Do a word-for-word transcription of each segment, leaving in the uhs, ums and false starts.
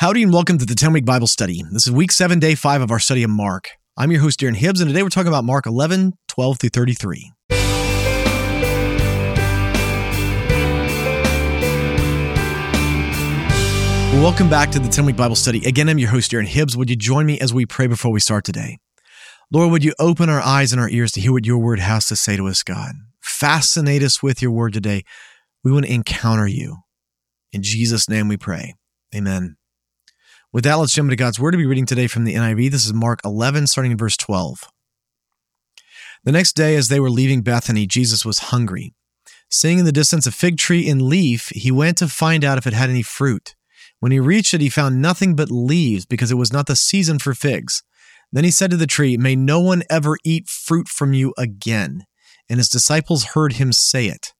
Howdy and welcome to the ten-week Bible study. This is week seven, day five of our study of Mark. I'm your host, Darren Hibbs, and today we're talking about Mark eleven, twelve through thirty-three. Welcome back to the ten-week Bible study. Again, I'm your host, Darren Hibbs. Would you join me as we pray before we start today? Lord, would you open our eyes and our ears to hear what your word has to say to us, God? Fascinate us with your word today. We want to encounter you. In Jesus' name we pray. Amen. With that, let's jump into God's word to be reading today from the N I V. This is Mark eleven, starting in verse twelve. The next day, as they were leaving Bethany, Jesus was hungry. Seeing in the distance a fig tree in leaf, he went to find out if it had any fruit. When he reached it, he found nothing but leaves, because it was not the season for figs. Then he said to the tree, "May no one ever eat fruit from you again." And his disciples heard him say it.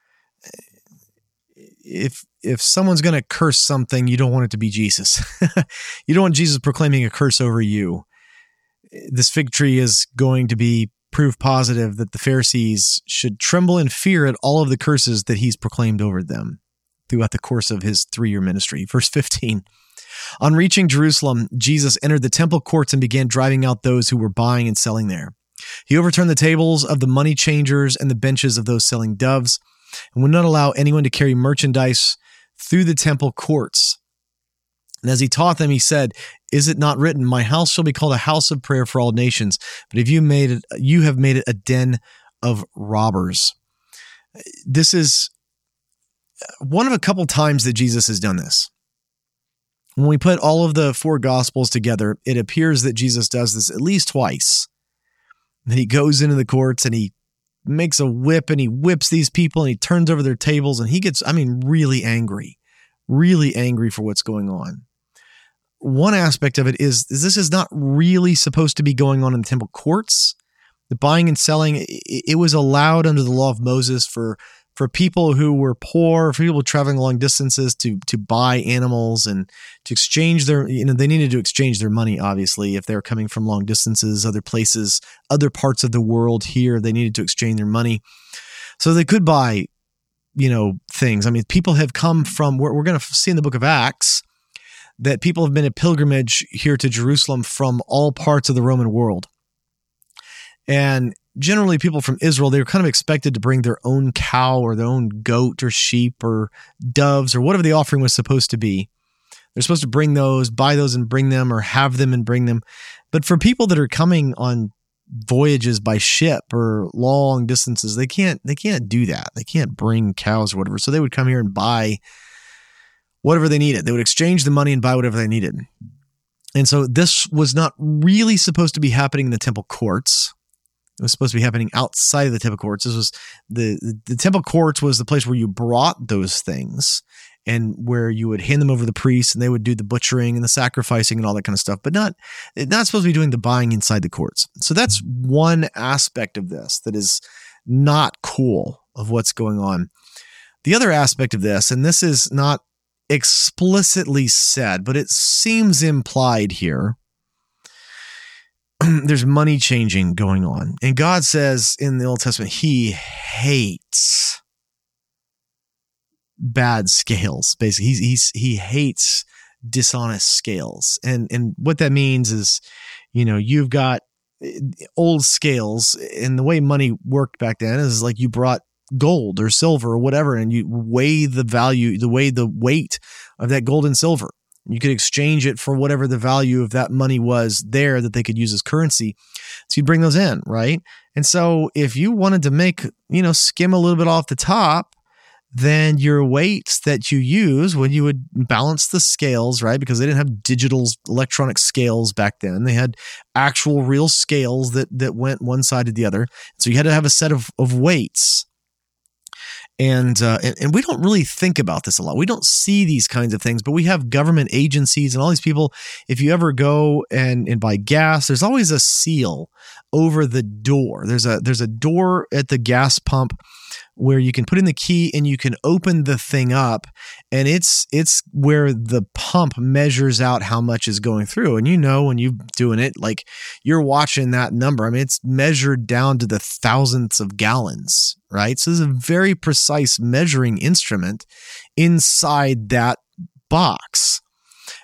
If if someone's going to curse something, you don't want it to be Jesus. You don't want Jesus proclaiming a curse over you. This fig tree is going to be proof positive that the Pharisees should tremble in fear at all of the curses that he's proclaimed over them throughout the course of his three-year ministry. Verse fifteen, on reaching Jerusalem, Jesus entered the temple courts and began driving out those who were buying and selling there. He overturned the tables of the money changers and the benches of those selling doves, and would not allow anyone to carry merchandise through the temple courts. And as he taught them, he said, "Is it not written, 'My house shall be called a house of prayer for all nations'? But if you made it, you have made it a den of robbers." This is one of a couple times that Jesus has done this. When we put all of the four Gospels together, it appears that Jesus does this at least twice. That he goes into the courts and he makes a whip and he whips these people and he turns over their tables and he gets, I mean, really angry, really angry for what's going on. One aspect of it is, is this is not really supposed to be going on in the temple courts. The buying and selling, it, it was allowed under the law of Moses for for people who were poor, for people traveling long distances to to buy animals and to exchange their, you know, they needed to exchange their money, obviously, if they're coming from long distances, other places, other parts of the world here, they needed to exchange their money. So they could buy, you know, things. I mean, people have come from, we're, we're going to see in the book of Acts that people have been a pilgrimage here to Jerusalem from all parts of the Roman world. And generally, people from Israel, they were kind of expected to bring their own cow or their own goat or sheep or doves or whatever the offering was supposed to be. They're supposed to bring those, buy those and bring them, or have them and bring them. But for people that are coming on voyages by ship or long distances, they can't they can't do that. They can't bring cows or whatever. So they would come here and buy whatever they needed. They would exchange the money and buy whatever they needed. And so this was not really supposed to be happening in the temple courts. It was supposed to be happening outside of the temple courts. This was the, the the temple courts was the place where you brought those things and where you would hand them over to the priests and they would do the butchering and the sacrificing and all that kind of stuff, but not, not supposed to be doing the buying inside the courts. So that's one aspect of this that is not cool of what's going on. The other aspect of this, and this is not explicitly said, but it seems implied here, there's money changing going on. And God says in the Old Testament, he hates bad scales. Basically, he's, he's, he hates dishonest scales. And, and what that means is, you know, you've got old scales, and the way money worked back then is like you brought gold or silver or whatever, and you weigh the value, the weigh the weight of that gold and silver. You could exchange it for whatever the value of that money was there that they could use as currency. So you'd bring those in, right? And so if you wanted to make, you know, skim a little bit off the top, then your weights that you use when you would balance the scales, right? Because they didn't have digital electronic scales back then. They had actual real scales that, that went one side to the other. So you had to have a set of, of weights. And, uh, and and we don't really think about this a lot. We don't see these kinds of things, but we have government agencies and all these people. If you ever go and, and buy gas, there's always a seal over the door. There's a there's a door at the gas pump where you can put in the key and you can open the thing up, and it's it's where the pump measures out how much is going through. And you know, when you're doing it, like you're watching that number. I mean, it's measured down to the thousandths of gallons, right? So there's a very precise measuring instrument inside that box.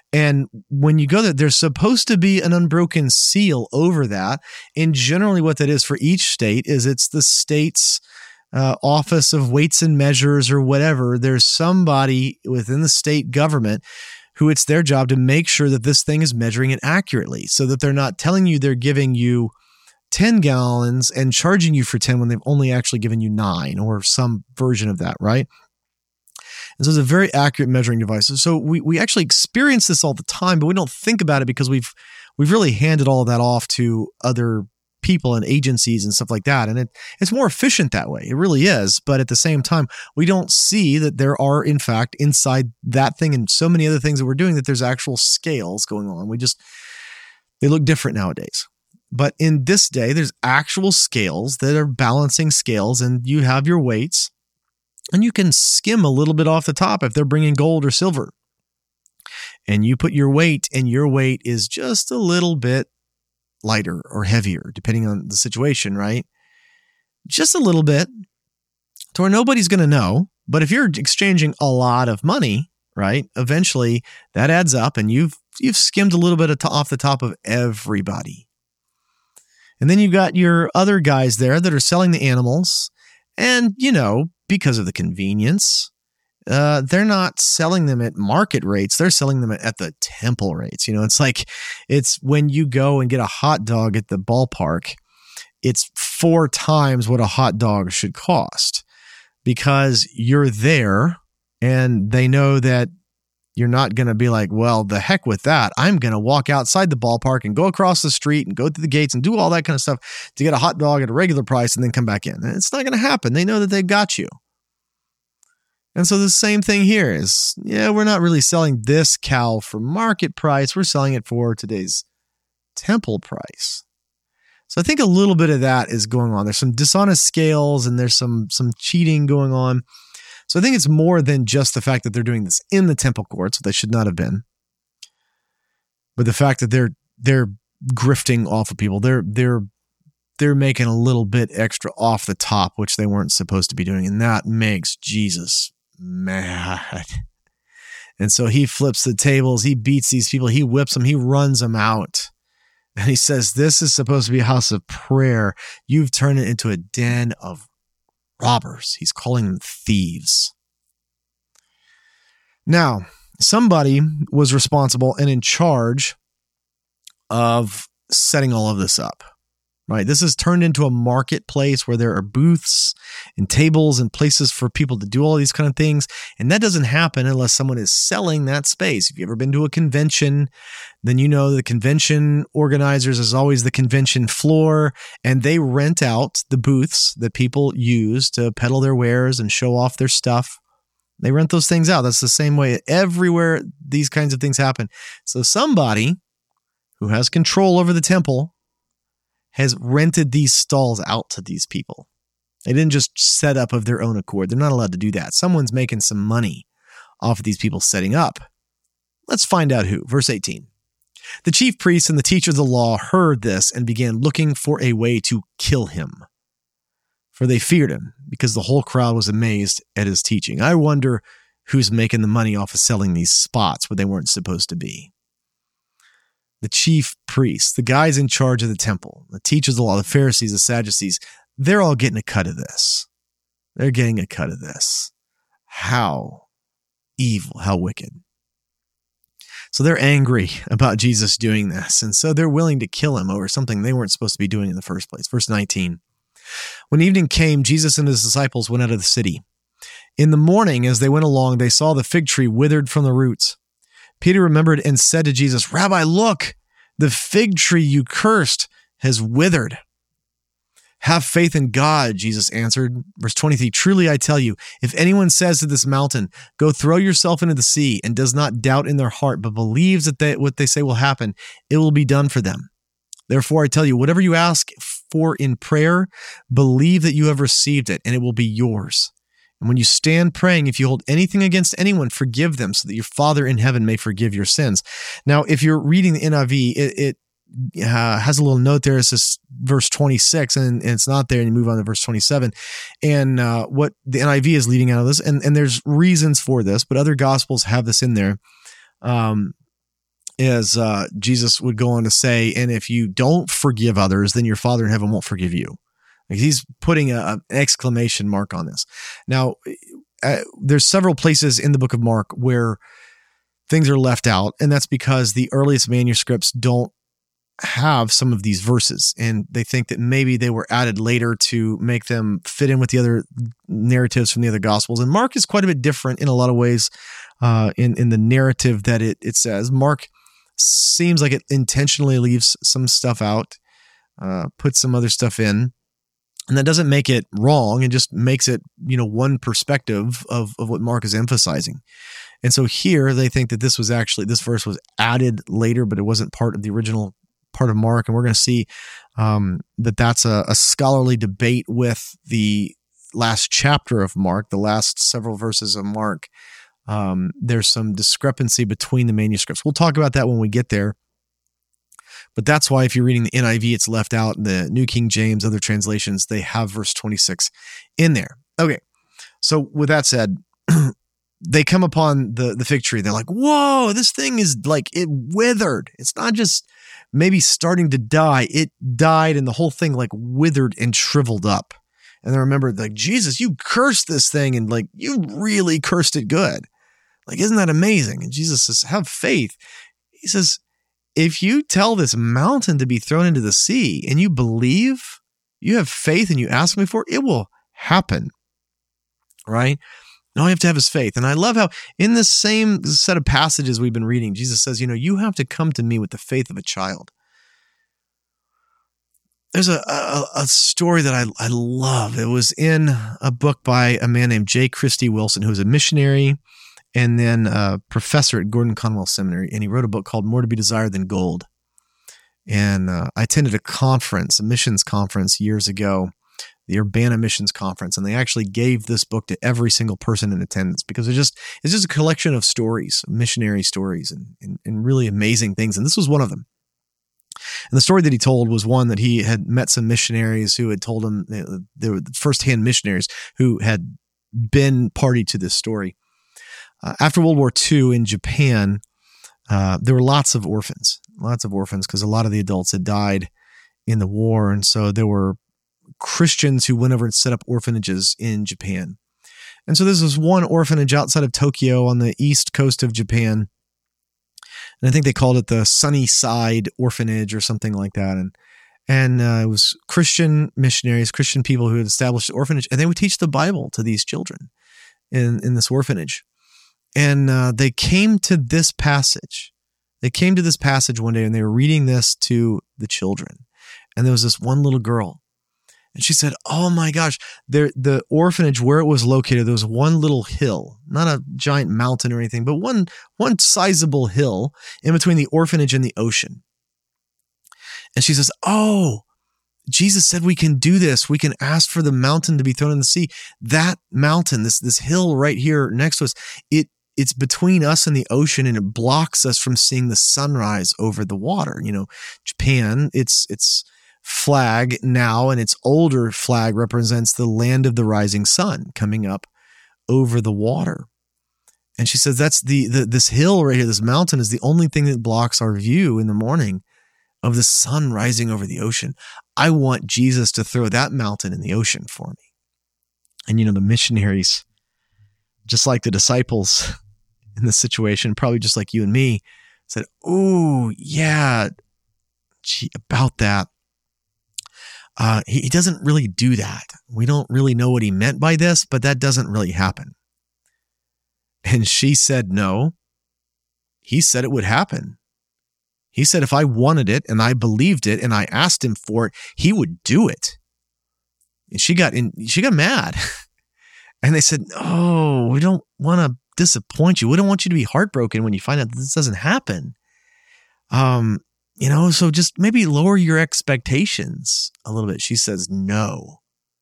And when you go there, there's supposed to be an unbroken seal over that. And generally what that is for each state is it's the state's uh, office of weights and measures or whatever. There's somebody within the state government who it's their job to make sure that this thing is measuring it accurately so that they're not telling you they're giving you ten gallons and charging you for ten when they've only actually given you nine or some version of that, right? And so it's a very accurate measuring device. So we we actually experience this all the time, but we don't think about it because we've we've really handed all of that off to other people and agencies and stuff like that. And it it's more efficient that way. It really is. But at the same time, we don't see that there are, in fact, inside that thing and so many other things that we're doing, that there's actual scales going on. We just, they look different nowadays. But in this day, there's actual scales that are balancing scales, and you have your weights. And you can skim a little bit off the top if they're bringing gold or silver. And you put your weight, and your weight is just a little bit lighter or heavier, depending on the situation, right? Just a little bit, to where nobody's going to know. But if you're exchanging a lot of money, right, eventually that adds up, and you've you've skimmed a little bit of to- off the top of everybody. And then you've got your other guys there that are selling the animals, and, you know, because of the convenience, uh, they're not selling them at market rates. They're selling them at the temple rates. You know, it's like, it's when you go and get a hot dog at the ballpark, it's four times what a hot dog should cost because you're there and they know that you're not going to be like, well, the heck with that. I'm going to walk outside the ballpark and go across the street and go through the gates and do all that kind of stuff to get a hot dog at a regular price and then come back in. And it's not going to happen. They know that they've got you. And so the same thing here is, yeah, we're not really selling this cow for market price. We're selling it for today's temple price. So I think a little bit of that is going on. There's some dishonest scales and there's some some cheating going on. So I think it's more than just the fact that they're doing this in the temple courts, they should not have been. But the fact that they're they're grifting off of people, they're they're they're making a little bit extra off the top, which they weren't supposed to be doing, and that makes Jesus mad. And so he flips the tables, he beats these people, he whips them, he runs them out. And he says, "This is supposed to be a house of prayer. You've turned it into a den of robbers." He's calling them thieves. Now, somebody was responsible and in charge of setting all of this up, right? This has turned into a marketplace where there are booths and tables and places for people to do all these kind of things. And that doesn't happen unless someone is selling that space. If you've ever been to a convention, then you know the convention organizers is always the convention floor, and they rent out the booths that people use to peddle their wares and show off their stuff. They rent those things out. That's the same way everywhere these kinds of things happen. So somebody who has control over the temple has rented these stalls out to these people. They didn't just set up of their own accord. They're not allowed to do that. Someone's making some money off of these people setting up. Let's find out who. Verse eighteen. The chief priests and the teachers of the law heard this and began looking for a way to kill him, for they feared him because the whole crowd was amazed at his teaching. I wonder who's making the money off of selling these spots where they weren't supposed to be. The chief priests, the guys in charge of the temple, the teachers of the law, the Pharisees, the Sadducees, they're all getting a cut of this. They're getting a cut of this. How evil, how wicked. So they're angry about Jesus doing this, and so they're willing to kill him over something they weren't supposed to be doing in the first place. Verse nineteen. When evening came, Jesus and his disciples went out of the city. In the morning, as they went along, they saw the fig tree withered from the roots. Peter remembered and said to Jesus, "Rabbi, look, the fig tree you cursed has withered." "Have faith in God," Jesus answered. Verse twenty-three, "Truly I tell you, if anyone says to this mountain, 'Go throw yourself into the sea,' and does not doubt in their heart, but believes that they, what they say will happen, it will be done for them. Therefore I tell you, whatever you ask for in prayer, believe that you have received it, and it will be yours. And when you stand praying, if you hold anything against anyone, forgive them, so that your Father in heaven may forgive your sins." Now, if you're reading the N I V, it, it uh, has a little note there. It says verse twenty-six, and, and it's not there, and you move on to verse twenty-seven. And uh, what the N I V is leaving out of this, and, and there's reasons for this, but other Gospels have this in there. Um, as uh, Jesus would go on to say, and if you don't forgive others, then your Father in heaven won't forgive you. Like he's putting a, an exclamation mark on this. Now, uh, there's several places in the book of Mark where things are left out, and that's because the earliest manuscripts don't have some of these verses, and they think that maybe they were added later to make them fit in with the other narratives from the other Gospels. And Mark is quite a bit different in a lot of ways uh, in, in the narrative that it, it says. Mark seems like it intentionally leaves some stuff out, uh, puts some other stuff in, and that doesn't make it wrong. It just makes it, you know, one perspective of, of what Mark is emphasizing. And so here they think that this was actually, this verse was added later, but it wasn't part of the original part of Mark. And we're going to see um, that that's a, a scholarly debate with the last chapter of Mark, the last several verses of Mark. Um, there's some discrepancy between the manuscripts. We'll talk about that when we get there. But that's why if you're reading the N I V, it's left out. The New King James, other translations, they have verse twenty-six in there. Okay. So with that said, they come upon the, the fig tree. They're like, whoa, this thing is like, it withered. It's not just maybe starting to die. It died and the whole thing like withered and shriveled up. And they remembered like, Jesus, you cursed this thing and like, you really cursed it good. Like, isn't that amazing? And Jesus says, have faith. He says, if you tell this mountain to be thrown into the sea and you believe, you have faith and you ask me for it, it will happen. Right? All you have to have is faith. And I love how in this same set of passages we've been reading, Jesus says, you know, you have to come to me with the faith of a child. There's a, a, a story that I, I love. It was in a book by a man named J. Christy Wilson, who was a missionary and then a professor at Gordon Conwell Seminary. And he wrote a book called More to be Desired Than Gold. And uh, I attended a conference, a missions conference years ago, the Urbana Missions Conference, and they actually gave this book to every single person in attendance because it's just it's just a collection of stories, missionary stories, and, and, and really amazing things. And this was one of them. And the story that he told was one that he had met some missionaries who had told him, they were the first-hand missionaries who had been party to this story. Uh, after World War Two in Japan, uh, there were lots of orphans, lots of orphans because a lot of the adults had died in the war. And so there were Christians who went over and set up orphanages in Japan. And so this was one orphanage outside of Tokyo on the east coast of Japan. And I think they called it the Sunny Side Orphanage or something like that. And and uh, it was Christian missionaries, Christian people who had established the orphanage, and they would teach the Bible to these children in, in this orphanage. And uh, they came to this passage. They came to this passage one day and they were reading this to the children. And there was this one little girl. And she said, oh my gosh, there, the orphanage where it was located, there was one little hill, not a giant mountain or anything, but one, one sizable hill in between the orphanage and the ocean. And she says, oh, Jesus said we can do this. We can ask for the mountain to be thrown in the sea. That mountain, this, this hill right here next to us, it, it's between us and the ocean and it blocks us from seeing the sunrise over the water. You know, Japan, it's, it's, flag now, and its older flag represents the land of the rising sun coming up over the water. And she says that's the, the this hill right here, this mountain is the only thing that blocks our view in the morning of the sun rising over the ocean. I want Jesus to throw that mountain in the ocean for me. And you know, the missionaries, just like the disciples in this situation, probably just like you and me, said, oh yeah, gee, about that. Uh, he, he doesn't really do that. We don't really know what he meant by this, but that doesn't really happen. And she said, no, he said it would happen. He said, if I wanted it and I believed it and I asked him for it, he would do it. And she got in, she got mad. And they said, oh, we don't want to disappoint you. We don't want you to be heartbroken when you find out that this doesn't happen. Um, You know, so just maybe lower your expectations a little bit. She says, no,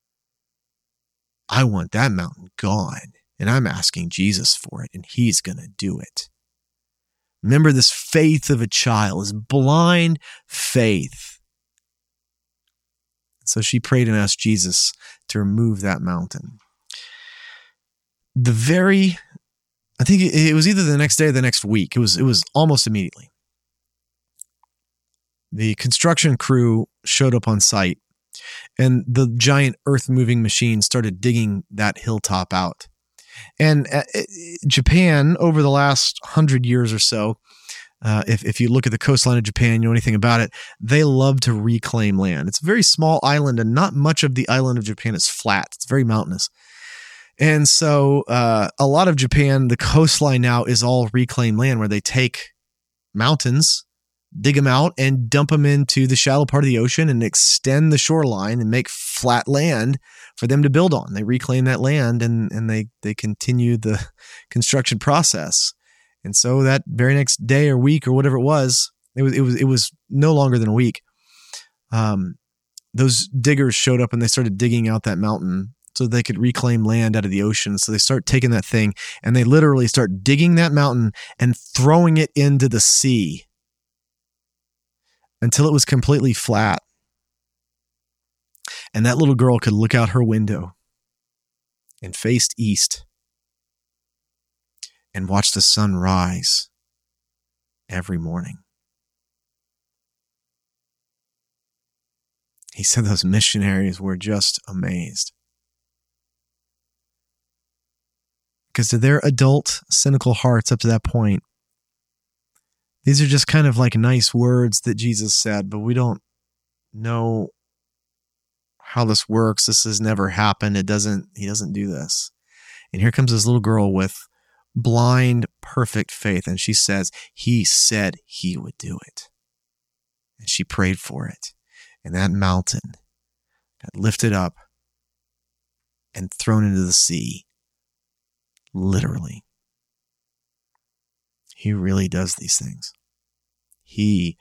I want that mountain gone. And I'm asking Jesus for it, and he's going to do it. Remember this faith of a child, this blind faith. So she prayed and asked Jesus to remove that mountain. The very, I think it was either the next day or the next week. It was, it was almost immediately. the construction crew showed up on site, and the giant earth-moving machine started digging that hilltop out. And uh, Japan, over the last hundred years or so, uh, if, if you look at the coastline of Japan, you know anything about it, they love to reclaim land. It's a very small island, and not much of the island of Japan is flat. It's very mountainous. And so uh, a lot of Japan, the coastline now is all reclaimed land where they take mountains, dig them out, and dump them into the shallow part of the ocean and extend the shoreline and make flat land for them to build on. They reclaim that land and, and they, they continue the construction process. And so that very next day or week or whatever it was, it was, it was, it was no longer than a week. Um, those diggers showed up and they started digging out that mountain so they could reclaim land out of the ocean. So they start taking that thing and they literally start digging that mountain and throwing it into the sea until it was completely flat. And that little girl could look out her window and face east and watch the sun rise every morning. He said those missionaries were just amazed. Because to their adult, cynical hearts up to that point, these are just kind of like nice words that Jesus said, but we don't know how this works. This has never happened. It doesn't, he doesn't do this. And here comes this little girl with blind, perfect faith. And she says, he said he would do it. And she prayed for it. And that mountain got lifted up and thrown into the sea. Literally. He really does these things. He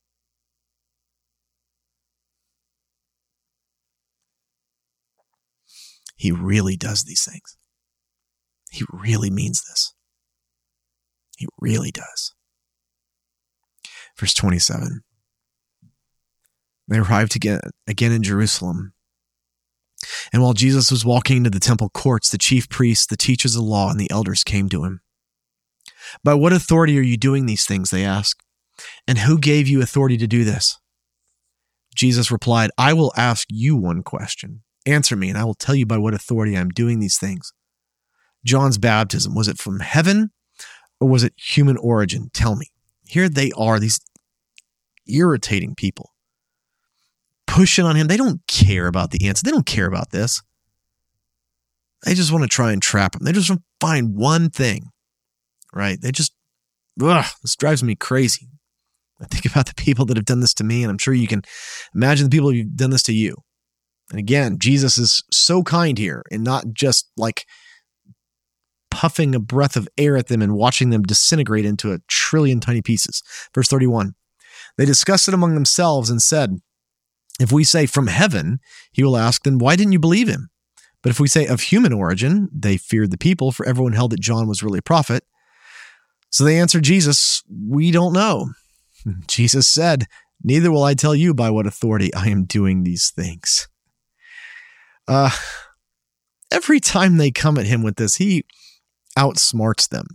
He really does these things. He really means this. He really does. Verse twenty-seven. They arrived again, again in Jerusalem. And while Jesus was walking into the temple courts, the chief priests, the teachers of the law, and the elders came to him. By what authority are you doing these things? They asked. And who gave you authority to do this? Jesus replied, I will ask you one question. Answer me, and I will tell you by what authority I am doing these things. John's baptism, was it from heaven or was it human origin? Tell me. Here they are, these irritating people, pushing on him. They don't care about the answer. They don't care about this. They just want to try and trap him. They just want to find one thing, right? They just, ugh, this drives me crazy. I think about the people that have done this to me, and I'm sure you can imagine the people who've done this to you. And again, Jesus is so kind here and not just like puffing a breath of air at them and watching them disintegrate into a trillion tiny pieces. Verse thirty-one, they discussed it among themselves and said, if we say from heaven, he will ask, then why didn't you believe him? But if we say of human origin, they feared the people, for everyone held that John was really a prophet. So they answered Jesus, we don't know. Jesus said, neither will I tell you by what authority I am doing these things. Uh, every time they come at him with this, he outsmarts them.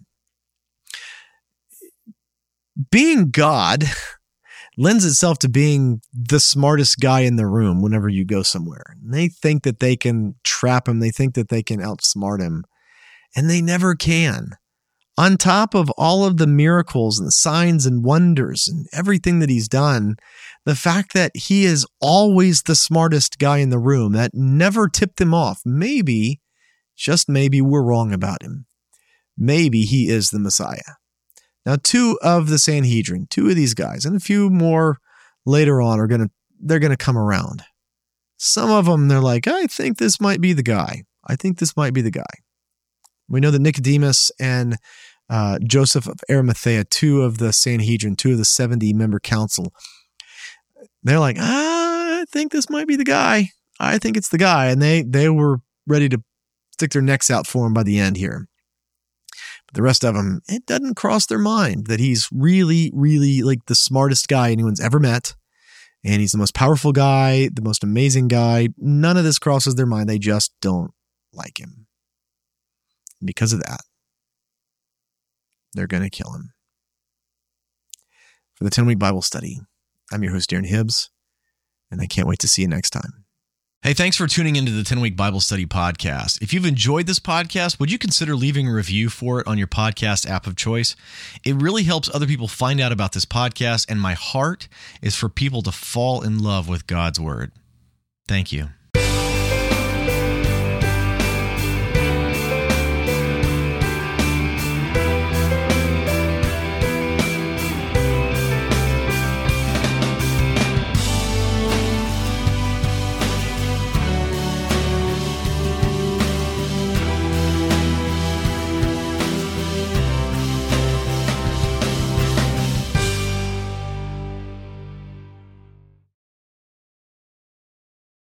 Being God lends itself to being the smartest guy in the room whenever you go somewhere. And they think that they can trap him. They think that they can outsmart him. And they never can. On top of all of the miracles and the signs and wonders and everything that he's done, the fact that he is always the smartest guy in the room, that never tipped them off. Maybe, just maybe, we're wrong about him. Maybe he is the Messiah. Now, two of the Sanhedrin, two of these guys, and a few more later on are going to, they're going to come around. Some of them, they're like, I think this might be the guy. I think this might be the guy. We know that Nicodemus and uh, Joseph of Arimathea, two of the Sanhedrin, two of the seventy-member council, they're like, ah, I think this might be the guy. I think it's the guy. And they they were ready to stick their necks out for him by the end here. But the rest of them, it doesn't cross their mind that he's really, really like the smartest guy anyone's ever met. And he's the most powerful guy, the most amazing guy. None of this crosses their mind. They just don't like him. And because of that, they're going to kill him. For the ten-week Bible study, I'm your host, Darren Hibbs, and I can't wait to see you next time. Hey, thanks for tuning into the ten-Week Bible Study Podcast. If you've enjoyed this podcast, would you consider leaving a review for it on your podcast app of choice? It really helps other people find out about this podcast, and my heart is for people to fall in love with God's Word. Thank you.